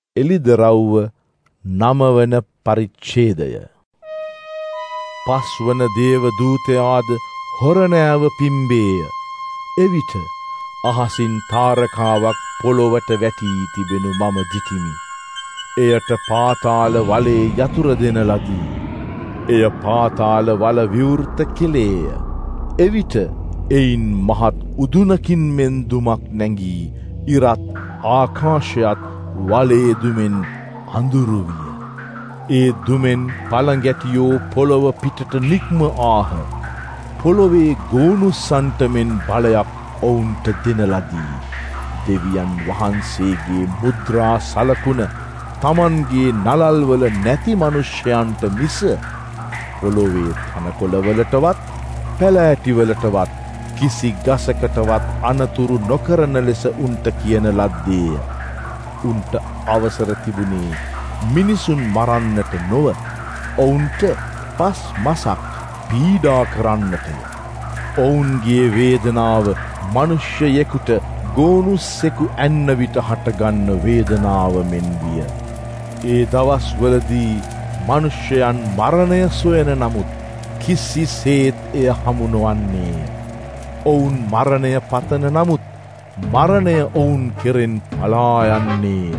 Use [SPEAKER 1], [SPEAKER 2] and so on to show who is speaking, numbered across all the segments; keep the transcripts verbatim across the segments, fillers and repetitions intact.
[SPEAKER 1] එලිදරව්ව නමවන පරිච්ඡේදය. පස්වන දේව දූතයාද හොරණෑව පිම්බේය. එවිට අහසින් තාරකාවක් පොළොවට වැටී තිබෙනු මම දිටිමි. එයට පාතාල වලේ යතුර දෙන ලදී. එය පාතාල වල විවෘත කෙලේය. එවිට එයින් මහත් උදුනකින් මෙන් දුමක් නැගී ඉරත් ආකාශයත් වලේ දුමෙන් අඳුරු විය. ඒ දුමෙන් පළඟැටියෝ පොළොව පිටට නික්ම ආහ. පොළොවේ ගෝනුස්සන්ට මෙන් බලයක් ඔවුන්ට දෙන ලදී. දෙවියන් වහන්සේගේ මුද්‍රා සලකුණ තමන්ගේ නලල්වල නැති මනුෂ්‍යයන්ට මිස පොළොවේ තනකොළවලටවත් පැලෑටිවලටවත් කිසි ගසකටවත් අනතුරු නොකරන ලෙස උන්ට කියන ලද්දේය. උන්ට අවසර තිබුණේ මිනිසුන් මරන්නට නොව ඔවුන්ට පස් මසක් පීඩා කරන්නටය. ඔවුන්ගේ වේදනාව මනුෂ්‍යයෙකුට ගෝනුස්සෙකු ඇන්න විට හටගන්න වේදනාව මෙන් විය. ඒ දවස්වලදී මනුෂ්‍යයන් මරණය සොයන නමුත් කිසිසේත් එය හමු නොවන්නේ. ඔවුන් මරණය පතන නමුත් මරණය ඔවුන් කෙරෙන් පලා යන්නේ.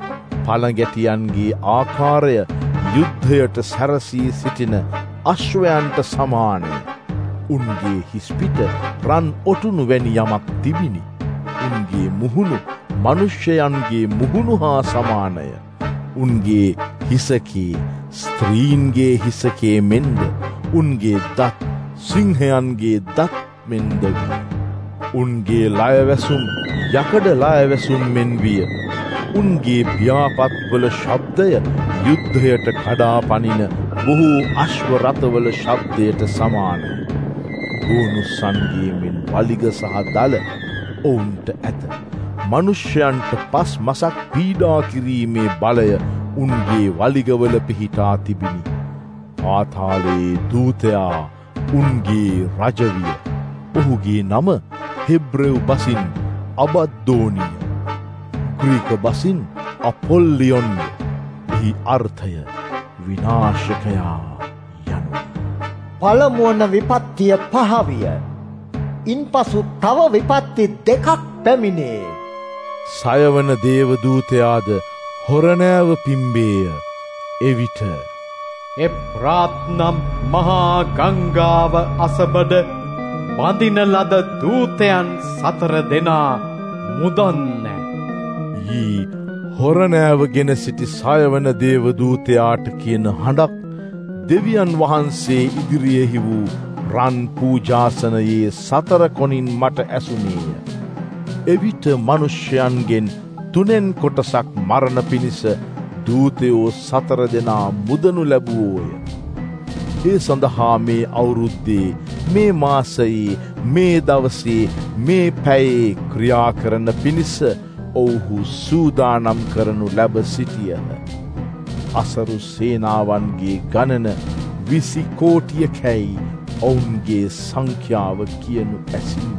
[SPEAKER 1] පළඟැටියන්ගේ ආකාරය යුද්ධයට සැරසී සිටින අශ්වයන්ට සමානය. උන්ගේ හිස්පිට රන් ඔටුනු වැනි යමක් තිබිනි. උන්ගේ මුහුණු මනුෂ්‍යයන්ගේ මුහුණු හා සමානය. උන්ගේ හිසකේ ස්ත්‍රීන්ගේ හිසකේ මෙන්ද උන්ගේ දත් සිංහයන්ගේ දත් මෙන්ද විය. උන්ගේ ලයවැසුම් යකඩ ලයවැසුම් මෙන් විය. උන්ගේ ව්‍යාපත්වල ශබ්දය යුද්ධයට කඩා පනින බොහෝ අශ්ව රථවල ශබ්දයට සමානයි. ගෝනුස්සන්ගේ මෙන් වලිග සහ දල ඔවුන්ට ඇත. මනුෂ්‍යයන්ට පස් මසක් පීඩා කිරීමේ බලය උන්ගේ වලිගවල පිහිටා තිබිනි. පාතාලයේ දූතයා උන්ගේ රජවිය. ඔහුගේ නම හෙබ්‍රෙව් බසින් අබද්දෝනිය, ග්‍රීක බසින් අපොල්ලියොන්ය. එහි අර්ථය විනාශකයා යනු.
[SPEAKER 2] පළමුවන විපත්තිය පහවිය. ඉන්පසු තව විපත්ති දෙකක් පැමිණේ.
[SPEAKER 1] සයවන දේවදූතයාද හොරණෑව පිම්බේය. එවිට
[SPEAKER 3] එෆ්රාත් නම් මහා ගංගාව අසබඩ බඳින ලද දූතයන් සතර දෙනා මුදන්න.
[SPEAKER 1] යී හොරණෑවගෙන සිටි සයවන දේවදූතයාට කියන හඬක් දෙවියන් වහන්සේ ඉදිරියෙහි වූ රන් පූජාසනයේ සතර කොනින් මට ඇසුනේය. එවිට මනුෂ්‍යයන්ගෙන් තුනෙන් කොටසක් මරණ පිණිස දූතයෝ සතර දෙනා මුදනු ලැබුවෝය. ඒ සඳහා මේ අවුරුද්දේ මේ මාසයේ මේ දවසේ මේ පැයේ ක්‍රියා කරන පිණිස ඔවුහු සූදානම් කරනු ලැබ සිටියහ. අසරු සේනාවන්ගේ ගණන විසි කෝටියකැයි ඔවුන්ගේ සංඛ්‍යාව කියනු ඇසිනි.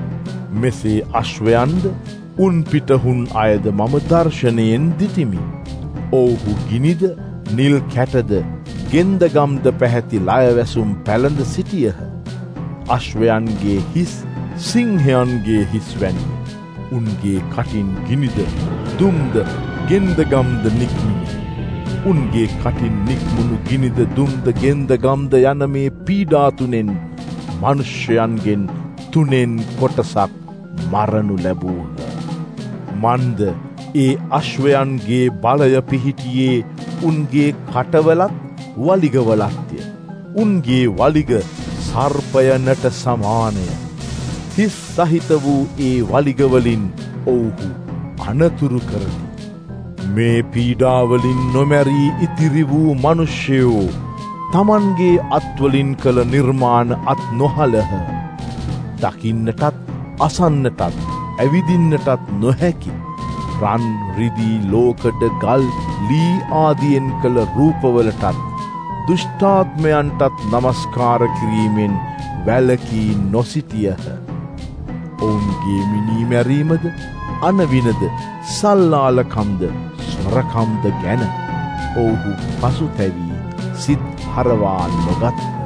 [SPEAKER 1] මෙසේ අශ්වයන්ද උන් පිටහුන් අයද මම දර්ශනයෙන් දිටිමි. ඔවුහු ගිනිද නිල් කැටද ගෙන්දගම්ද පැහැති ලයවැසුම් පැළඳ සිටියහ. අශ්වයන්ගේ හිස් සිංහයන්ගේ හිස් වැනි. උන්ගේ කටින් ගිනිද දුම්ද ගෙන්දගම්ද නික්මිනි. උන්ගේ කටින් නික්මුණු ගිනිද දුම්ද ගෙන්දගම්ද යන මේ පීඩාතුනෙන් මනුෂ්‍යයන්ගෙන් තුනෙන් කොටසක් මරණු ලැබූහ. මන්ද ඒ අශ්වයන්ගේ බලය පිහිටියේ උන්ගේ කටවලත් වලිගවලත්ය. උන්ගේ වලිග සර්පයනට සමානය. හිස් සහිත වූ ඒ වලිගවලින් ඔවුහු අනතුරු කරති. මේ පීඩාවලින් නොමැරී ඉතිරි වූ මනුෂ්‍යයෝ තමන්ගේ අත්වලින් කළ නිර්මාණ අත් නොහලහ. දකින්නටත් අසන්නටත් ඇවිදින්නටත් නොහැකි රන් රිදී ලෝකඩ ගල් ලී ආදියෙන් කළ රූපවලටත් දුෂ්ටාත්මයන්ටත් නමස්කාර කිරීමෙන් වැළකී නොසිටියහ. ඔවුන්ගේ මිනී මැරීමද අනවිනද සල්ලාලකම්ද සොරකම්ද ගැන ඔවුහු පසුතැවී සිත් හරවා නොගත්හ.